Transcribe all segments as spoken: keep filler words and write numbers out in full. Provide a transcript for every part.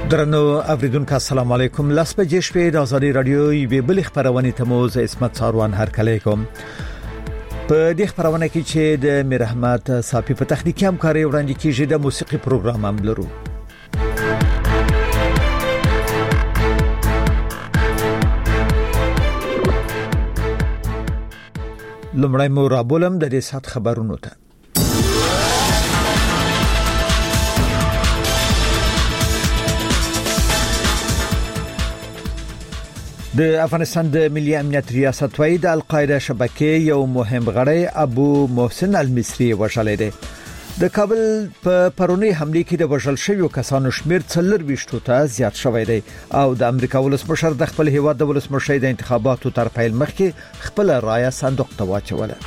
درنو اوریدونکو السلام علیکم. لاس په جېش په د ازادي رادیو یوې بل خبرونه تموز اسمت ساروان هر کله کوم په دې خبرونه کې چې د میر احمد صافي په تخنیکی همکاري وړاندې کیږي د موسیقي پروګرام هم لرو. لمړی مو رابولم د دې سات خبرونو ته. د افغانستان د ملي امنیت ریاست وایي د القاعده شبکې یو مهم غړی ابو محسن المصری وژل دی. د کابل په پرونی حمله کې د وژل شویو کسانو شمیر څلور ویشتو ته زیات شوی دی او د امریکا ولسمشر د خپل هیواد د ولسمشر د انتخاباتو تر پیل مخکې خپل رایه صندوق ته واچوله.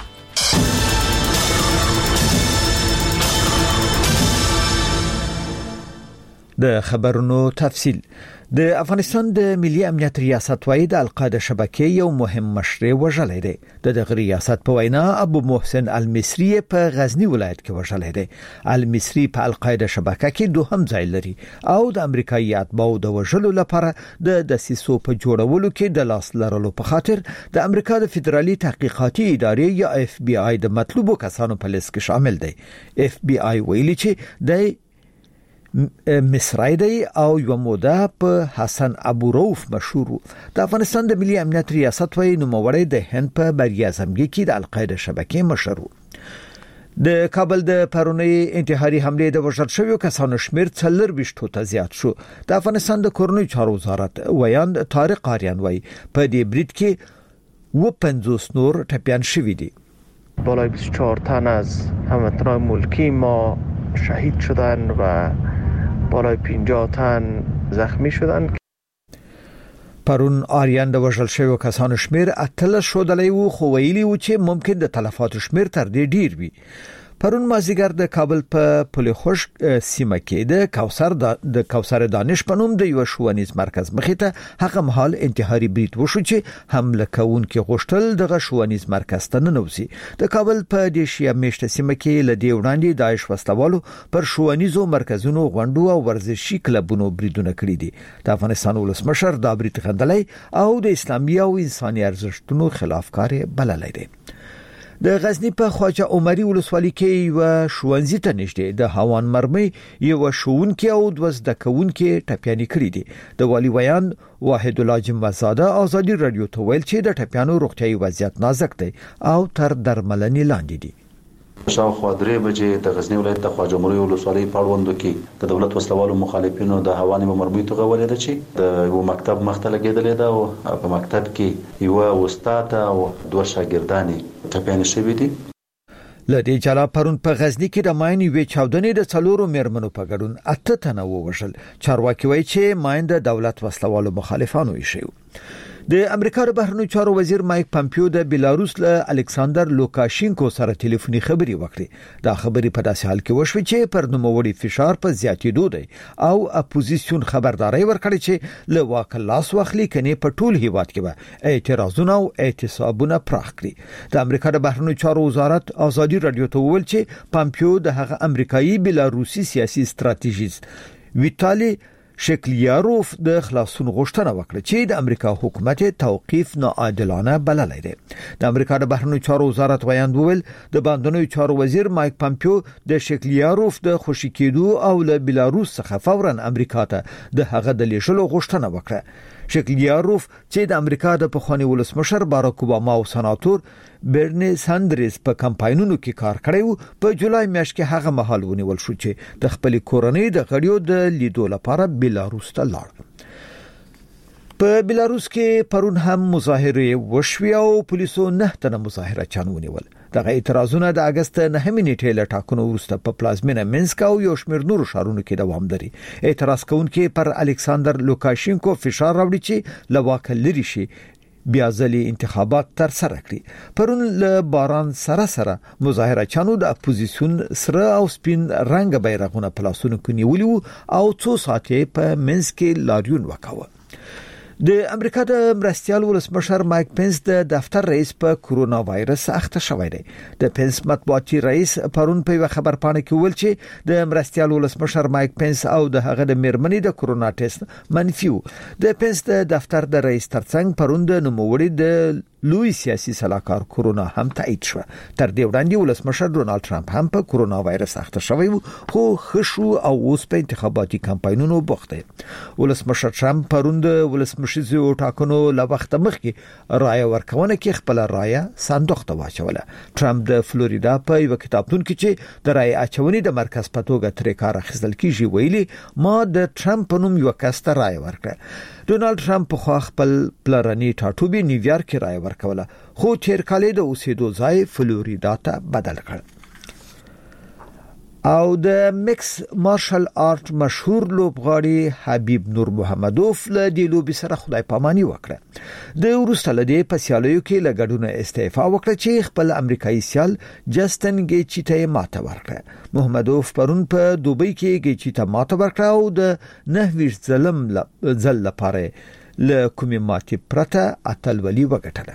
د خبرونو تفصیل. د افغانستان د ملي امنیت ریاست وایي د القاعده شبکې یو مهم مشر وژل دی. د دغه ریاست په وینا ابو محسن المصری په غزنی ولایت کې وژل دی. المصری په القاعده شبکه کې دوهم ځای لري او د امریکایي اتباعو د وژلو لپاره د دسیسو په جوړولو کې د لاس لرلو په خاطر د امریکا د فدرالي تحقیقاتي ادارې یا اف بی آی د مطلوبو کسانو په لیست کې شامل دی. اف بی آی ویلي چې د مصری دی او یو موده په حسن ابو روف مشهور. د افغانستان د ملي امنیت ریاست وایي نوموړی د هند په بریاعظمګي کې د القاعده شبکې مشر و. د کابل د پرونی انتحاري حمله د وژل شویو کسانو شمیر څلور ویشتو ته زیات شو. د افغانستان د کورنیو چارو وزارت ویاند طارق آریان وایي په دې برید کې و پنځوس نور ټپیان شوي دي. بالای بیست و چهار تن از هموطنان ملکی ما شهید شدن و بالای پنجاه تن زخمی شدن. پرون آریان د وژل شویو کسانو شمیر اتلس شودلې وو خو ویلي و چې ممکن د تلفاتو شمیر تر دې ډیر وي. پرون مازیګر د کابل په پل خوش سیمه کې د کوثر د کوثر دانش په نوم د یو ښوونیز مرکز مخې ته هغه مهال انتحاري برید وشو چې حمله کوونکي غوښتل دغه ښوونیز مرکز ته ننوځي. د کابل په دې شیا میشته سیمه کې لدی وړاندې داعش وسلوالو پر ښوونیزو مرکزونو غونډو او ورزشي کلبونو بریدونه کړی دي. د افغانستان ولسمشر دا برید غندلی او د اسلامي او انساني ارزښتونو خلاف کار بللی دی. د غزنی په خواجه عمری ولسوالۍ کې یو ښوونځي ته نږدې د هوان مرمۍ یو ښوونکی او دوه زده کوونکي ټپیان کړي دي. د والی ویان واحد الله جمعزاده ازادي رادیو ته ویل چې د ټپیانو روغتیايي وضعیت نازک دی او تر درملنې لاندې دي. شاوخوا درې بجې د غزنی ولایت د خواجه عمری ولسوالۍ په اړوندو کې د دولت وسلوالو مخالفینو د هوانې مرمۍ توغه ولیده چې د یو مکتب مخته لګېدلې ده او په مکتب کې یو استاد او دوه شاګردان ټپیان شوي دي. لدې جلا پرون په غزنی کې د ماین وی چاودنې د څلورو میرمنو په ګډون اته تنه ووژل. چارواکي وایي چې ماین د دولت وسلوالو مخالفانو یې شو. د امریکا د بهرنیو چارو وزیر مایک پامپیو د بیلاروس له الکساندر لوکاشینکو سره ټلیفوني خبري وکړې. دا خبري په داسې حال کې وشوه چې پر نوموړي فشار په زیاتېدو دی او اپوزیسیون خبرداري ورکړي چې له واک لاس واخلي کني په ټول هیواد کې به اعتراضونه او اعتصابونه پراخ کړي. د امریکا د بهرنیو چارو وزارت ازادي رادیو ته وویل چې پامپیو د هغه امریکایي بیلاروسي سیاسي ستراتیژیست ویتالي شکلیاروف د خلاصون غوښتنه وکړه چې د امریکا حکومت توقیف ناعادلانه بللی دی. د امریکا د بهرنیو چارو وزارت ویاند وویل د باندنیو چارو وزیر مایک پامپیو د شکلیاروف د خوشی کېدو او له بیلاروس څخه فورا امریکا ته د هغه د لیږلو غوښتنه وکړه. شکلیاروف چې د امریکا د پخوانی ولسمشر باراک اوباما او سناتور برنی ساندرز په کمپاینونو کې کار کړی و، په جولای میاشت کې هغه مهال ونیول شو چې د خپل کورنۍ د غړیو د لیدو لپاره بیلاروس ته لاړ. په بیلاروس کې پرون هم مظاهره وشوي او پولیسو نه تنه مظاهره چان ونیول. دغه اعتراضونه د اگست نهمې نیټې له ټاکنو وروسته په پلازمینه مینسک او یو شمېر نورو ښارونو کې دوام لري. اعتراض کوونکي پر الکساندر لوکاشینکو فشار راوړي چې له واکه لري شي بیا ځلې انتخابات تر سره کړي. پرون له باران سره سره مظاهره چانو د اپوزیسیون سره او سپین رنګ بیرغونه په لاسونو کې نیولي او څو ساعتې په مینسک کې لاریون وکاوه. د امریکا د مرستيال ولسمشر مایک پنس د دفتر رئیس په کورونا وایرس اخته شوی دی. د پنس مطبوعاتي رئیس پرون په خبر پاڼه کې ویل چې د مرستيال ولسمشر مایک پنس او د هغه د میرمنې د کورونا ټیسټ منفي و. د پنس د دفتر د رئیس ترڅنګ پرون د نوموړي د لوی سیاسي سلاکار کورونا هم تایید شو. تر دې وړاندې ولسمشر ډونالد ټرمپ هم په کورونا وایرس اخته شوی و، خو خشو او اوس په انتخاباتي کمپاینونو بوخت دی. ولسمشر ټرمپ پرون د ولسمشرزو ټاکنو له وخت مخکې رائے ورکونه کې خپل رائے صندوق ته واچوله. ټرمپ د فلوریدا په یو کتابتون کې چې د رائے اچونې د مرکز په توګه ترې کار اخیستل کیږي ویلي، ما د ټرمپ په نوم یو کس ته رائے ورکړه. ډونالد ټرمپ په خو خپل پلرني ټاټوبي نیویارک کې رائے ورکوله، خو تیر کال د اوسېدو ځای فلوریدا ته بدل کړ. او د مکس مارشل آرټ مشهور لوبغاړي حبیب نور محمدوف له دې لوبي سره خدای پاماني وکړه. د وروسته لدې په سیالیو کې له ګډون استعفا وکړه چې خپل امریکایي سیال جسټن ګیچي ته ماته ورکړه. محمدوف پرون په دوبۍ کې ګیچي ته ماته ورکړه او د نهویش ظلم ځل لپاره له کومې ماتې پرته اتلولي وګټله.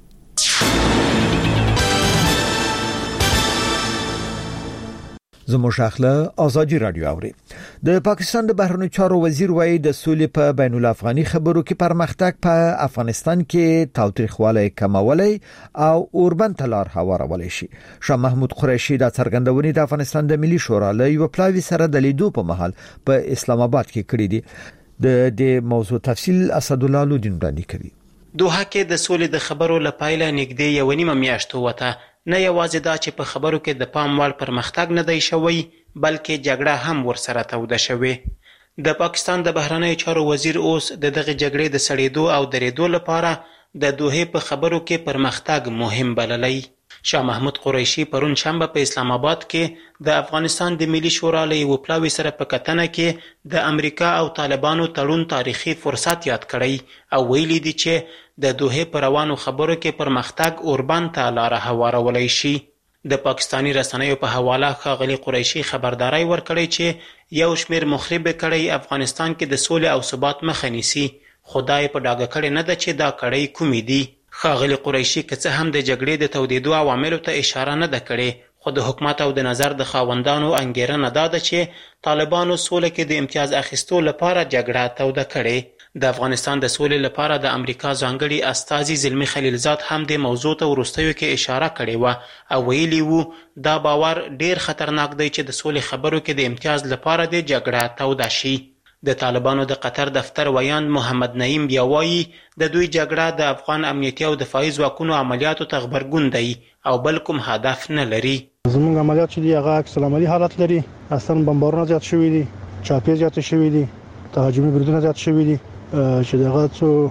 زموږ اخله ازادي رادیو اوري. د پاکستان د بهرنیو چارو وزیر وایي د سولې په بین الافغاني خبرو کې پرمختګ په افغانستان کې تاوتریخوالی کمولای او اوربند تلار هوارولای شي. شاه محمود قریشي د څرګندونې د افغانستان د ملي شورا له یو پلاوی سره د لیدو په محل په اسلام آباد کې کړی دی. د دې موضوع تفصیل اسد الله لودین وړاندې کوي. دوحه کې د سولې د خبرو لپاره نږدې یو نیمه میاشت وته. نه یوازې دا چې په خبرو کې د پام وړ پرمختګ نه دی شوی، بلکې جګړه هم ورسره توده شوې. د پاکستان د بهرنیو چارو وزیر اوس د دغه جګړې د سړېدو او درېدو لپاره د دوحې په خبرو کې پرمختګ مهم بللی. شاه محمود قریشي پرون شنبه په اسلام آباد کې د افغانستان د ملي شورا له یو پلاوي سره په کتنه کې د امریکا او طالبانو تړون تاریخي فرصت یاد کړی او ویلي دي چې د دوحې په روانو خبرو کې پرمختګ اوربند ته لاره هوارولای شي. د پاکستانی رسنیو په حواله ښاغلي قریشي خبرداري ورکړی چې یو شمیر مخرب کړي افغانستان کې د سولې او ثبات مخه نیسي. خدای په ډاګه کړي نه ده چې دا کړي کومې دي. ښاغلي قریشي که څه هم د جګړې د تودېدو عواملو ته اشاره نه ده کړې، خو د حکومت او د نظر د خاوندانو انګیرنه دا ده چې طالبانو سوله کې د امتیاز اخیستو لپاره جګړه توده کړې. د افغانستان د سولې لپاره د امریکا ځانګړي استازي زلمی خلیلزاد هم د موضوع ته وروستیو کې اشاره کړې وه او ویلي وو دا باور ډیر خطرناک دی چې د سولې خبرو کې د امتیاز لپاره د جګړه توده شي. د طالبانو د قطر دفتر ویاند محمد نعیم بیا وایي د دوی جګړه د افغان امنیتي او دفاعي ځواکونو عملیاتو ته غبرګون دی او بل کوم هدف نه لري. زموږ عملیات چې دی هغه عکس العملي حالت لري. اصلا بمبارونه زیات شوي دي، چاپی زیات شوي دي، تهاجمي بریدونه زیات شوي دي چې دغه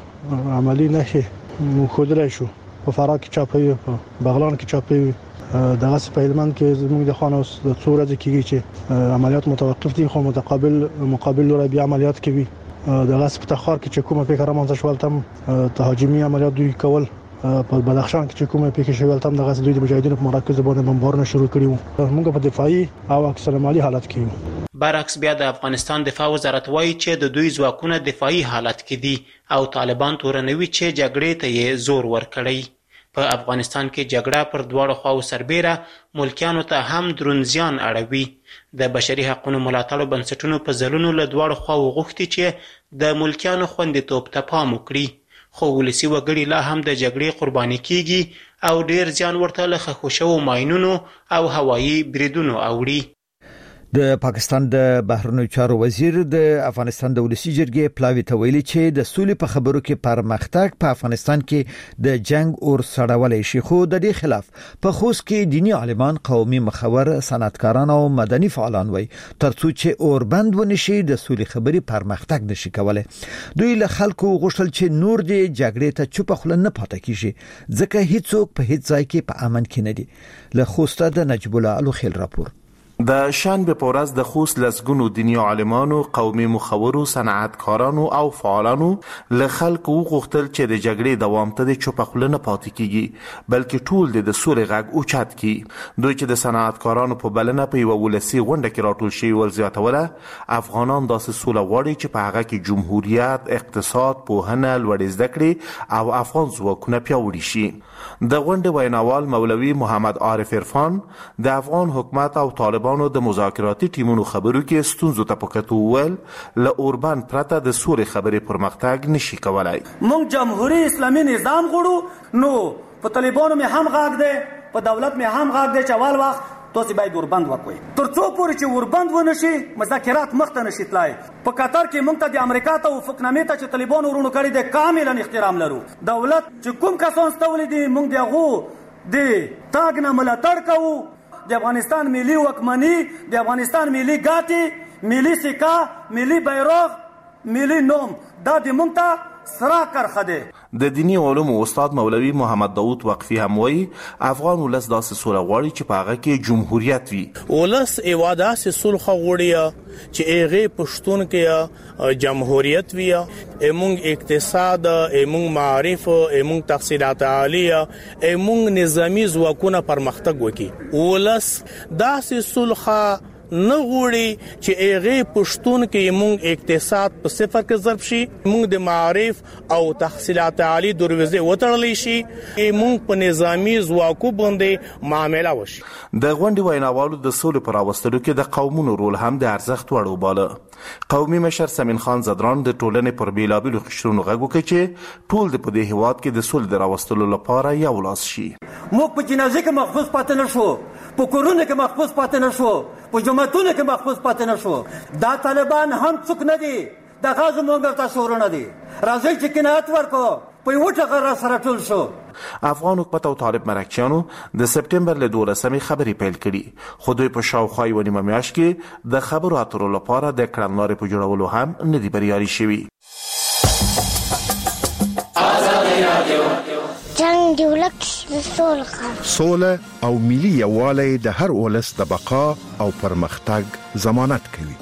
څو عملی نشي مخودلای شو. په فراه کې چاپی، په بغلان کې چاپی، دغه په هلمند کې زموږ د خانوس د څو ورځې کېږي چې عملیات متوقف دي، خو متقابل مقابل لوري بیا عملیات کوي. دغه په تخار کې چې کومه فکر رامنځته شول تم تهاجمي عملیات دوی کول. په بدخشان کې چې کومه فکر شول تم دغه دوی د مجاهدینو په مراکز باندې بمبارونه شروع کړي وو. موږ په دفاعي او اکثر مالی حالت کې یو. برعکس بیا د افغانستان دفاع وزارت وایي چې د دوی ځواکونه دفاعي حالت کې دي او طالبان تورنوي چې جګړې ته یې زور ورکړی. په افغانستان کې جګړه پر دواړو خواو سربیره ملکیانو ته هم دروند زیان اړوي. د بشري حقوقو ملاتړو بنسټونو په ځلونو له دواړو خواو غوښتي چې د ملکیانو خوندیتوب ته پام وکړي، خو ولسي وګړي لا هم د جګړې قرباني کیږي او ډیر زیان ورته له ښخ شوو ماینونو او هوایي بریدونو اوړي. د پاکستان د بهرنیو چارو وزیر د افغانستان د ولسی جرګې پلاوی ته ویلي چې د سولې په خبرو کې پرمختګ په افغانستان کې د جنگ اور سړولای شي، خو د دې خلاف په خوست کې دینی عالمان، قومي مخور، صنعتکاران او مدني فعالان وایي ترڅو چې اور بند ونشي د سولې خبرې پرمختګ نشي کولای. دوی له خلکو غوښتل چې نور د جګړې ته چوپ خله نه پاتې کیږي ځکه هیڅوک په هیڅ ځای کې په امن کې نه دي. له خوست د نجیب الله الخیل راپور. د شنبه په ورځ د خوست لسګونو دیني عالمانو، قومي مخورو، صنعتکارانو او فعالانو له خلکو وغوښتل چې د جګړې دوام ته د چوپه خوله نه پاتې کیږي، بلکې ټول د سولې غږ اوچت کړي. دوی چې د صنعتکارانو په بلنه په یوه ولسي غونډه کې راټول شوي ول زیاتوله، افغانان داسې سوله غواړي چې په هغه کې جمهوریت، اقتصاد، پوهنه، لوړې زده کړې او افغان ځواکونه پیاوړي شي. د غونډې ویناوال مولوي محمد عارف عرفان د افغان حکومت او طالبان د مذاکراتي ټیمونو خبرو کې ستونزو ته پکتو ول له اوربان پرته د سولې خبرې پرمختګ نشي کولای. مونږ جمهوریت اسلامي نظام غواړو، نو په طالبانو مې هم غاګ دی، په دولت مې هم غاګ دی چې اول وخت تاسو باید اوربند وکوي. تر څو پورې چې اوربند ونشي مذاکرات مخته نشي تلای. په قطر کې مونږ ته د امریکا ته وفقنامې ته چې طالبانو ورونو کړی دی کاملا احترام لرو. دولت چې کوم کسان ستولي دي مونږ د هغو د تاګ نه ملاتړ کوو. د افغانستان ملي وکمني، د افغانستان ملي ګاټي، ملي سکا، ملي بیرغ، ملي نوم دا د مونږ ته سره کرخه ده. د دینی علومو استاد مولوي محمد داود وقفي هم وایي افغان ولس داسې سوله غواړي چې په هغه کې جمهوریت وي. ولس ایوا داسې سوله غواړي چې هغه پښتون کې جمهوریت وي، ایمونږ اقتصاد، ایمونږ معارف، ایمونږ تحصیلات عالیه، ایمونږ نظامی ځواکونه پرمختګ وکړي. ولس داسې سوله نه غوړي چې هغه پښتون کې موږ اقتصاد په صفر کې ضرب شي، موږ د معارف او تحصیلات عالی دروازې وتړلې شي، موږ په نظامی ځواکو باندې معامله وشي. د غونډې ویناوالو د سولې پر راوستلو کې د قومونو رول هم د ارزښت وړ وباله. قومي مشر سمین خان زدران د ټولنې پر بیلابیلو قشرونو غږ وکړ چې ټول د په دې هیواد کې د سولې د راوستلو لپاره یو لاس شي. موږ په جنازه کې محفوظ پاتې نه شو، په کورونو کې محفوظ پاتې نه شو، په جماعتونو کې محفوظ پاتې نه شو. دا طالبان هم څوک نه دي، دا غازو مونږ ته شورونه دي. راځي چې قناعت ورکو په یو ټغر را سره ټول شو. افغان حکومت او طالب مرکچیانو د سپټمبر له دولسمې خبرې پیل کړي، خو دوی په شاوخوا یوه نیمه میاشت کې د خبرو اترو لپاره د کړنلارې په جوړولو هم نه دي بریالي شوي. جنگ دی ولک سوله سوله او ملي یووالی د هر ولس د بقا او پرمختګ ضمانت کوي.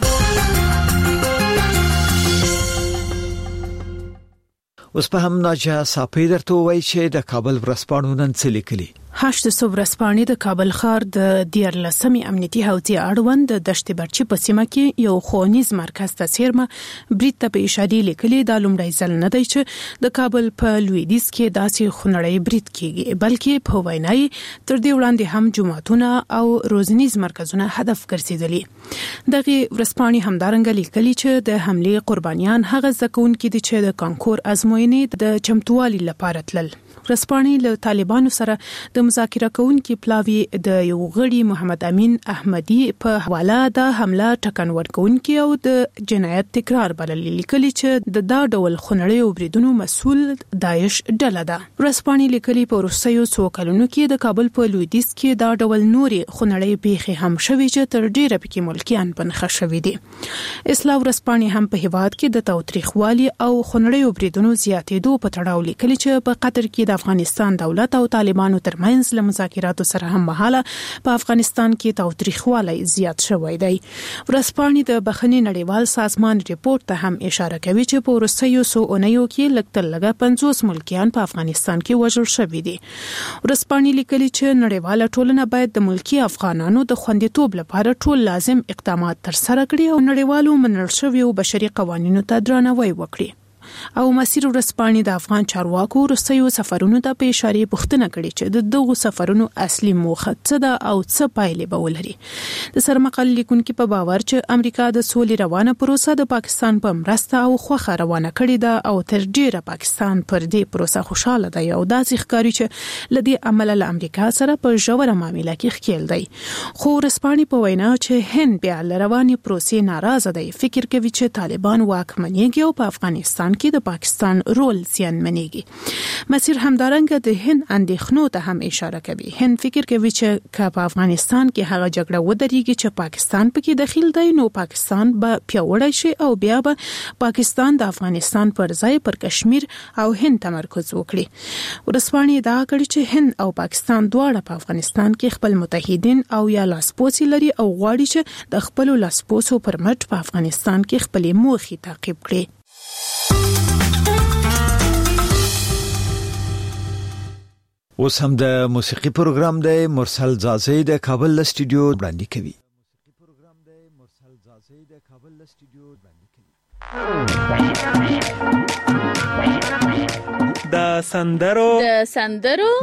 اوس په هم ناجا صاحب درته وایي چې د کابل ورځپاڼو نن څه لیکلي. هشت صبح ورځپاڼې د کابل ښار د دیارلسمې امنیتي حوزې اړوند د دشت برچي په سیمه کې یو ښوونیز مرکز ته څیرمه برید ته په اشاره لیکلي دا لومړی ځل نه دی چې د کابل په لویدیځ کې داسې خونړی برید کیږي، بلکې په وینای تر دې وړاندې هم جماعتونه او روزنیز مرکزونه هدف ګرځیدلي. دغه ورځپاڼې همدارنګه لیکلي چې د حمله قربانیان هغه ځکهونکي دي چې د کانکور ازموینې د چمتووالي لپاره تلل. ورځپاڼې له طالبانو سره د مذاکره کوونکي پلاوی د یو غړي محمد امین احمدي په حواله د حمله ټکن ورکوونکي او د جنایت تکرار بلل لیکلي چې د دا ډول خونړیو بریدونو مسؤل داعش ډله ده. ورځپاڼې لیکلي په وروستیو څو کلونو کې د کابل په لویدیځ کې دا ډول نوري خونړی پیښې هم شوي چې تر ډیره پکې ملکیان پنخه شوي دي. اسلام ورځپاڼې هم په هیواد کې د تاوتریخوالي او خونړیو بریدونو زیاتېدو په تړاو لیکلي چې په قطر کې د افغانستان دولت او طالبانو ترمنځ له مذاکراتو سره هم مهاله په افغانستان کې تاوتریخوالی زیات شوی دی. ورځپاڼې د بخښنې نړیوال سازمان ریپورت ته هم اشاره کوي چې په وروستیو څو اونیو کې لږ تر لږه پنځوس ملکیان په افغانستان کې وژل شوي دي. ورځپاڼې لیکلي چې نړیواله ټولنه باید د ملکی افغانانو د خوندیتوب لپاره ټول لازم اقدامات ترسره کړي او نړیوالو منل شویو بشري قوانینو ته درناوی وکړي. او مسیر ورځپاڼې د افغان چارواکو وروستیو سفرونو ته په اشاره پوښتنه کړې چې د دغو سفرونو اصلي موخه څه ده او څه پایلې به ولري. د سرمقال لیکونکو په باور چې امریکا د سولې روانه پروسه د پاکستان په مرسته او خوخه روانه کړې ده او تر ډیره پاکستان پر دې پروسه خوشاله دی او داسې ښکاري چې لدی عمل له امریکا سره په ژوره معامله کې ښکیل دی. خو ورځپاڼې په وینا چې هند بیا له روانې پروسې ناراضه دی، فکر کوي چې طالبان واکمنېږي او په افغانستان کې د پاکستان رول زیانمنېږي. مسیر همدارنګه د هند اندېښنو ته هم اشاره کوي. هند فکر کوي چې په افغانستان کې هغه جګړه ودرېږي چې پاکستان پکې دخیل دی نو پاکستان به پیاوړی شي او بیا به پاکستان د افغانستان پر ځای پر کشمیر او هند تمرکز وکړي. ورسپانې دا کړي چې هند او پاکستان دواړه په افغانستان کې خپل متحدین او یا لاسپوڅي لري او غواړي چې د خپل لاسپوڅو پر مټ په افغانستان کې خپل موخې تعقیب کړي. اوس هم د موسیقي پروګرام د مرسل زازی د کابل له سټوډیو وړاندې کوي. د سندرو د سندرو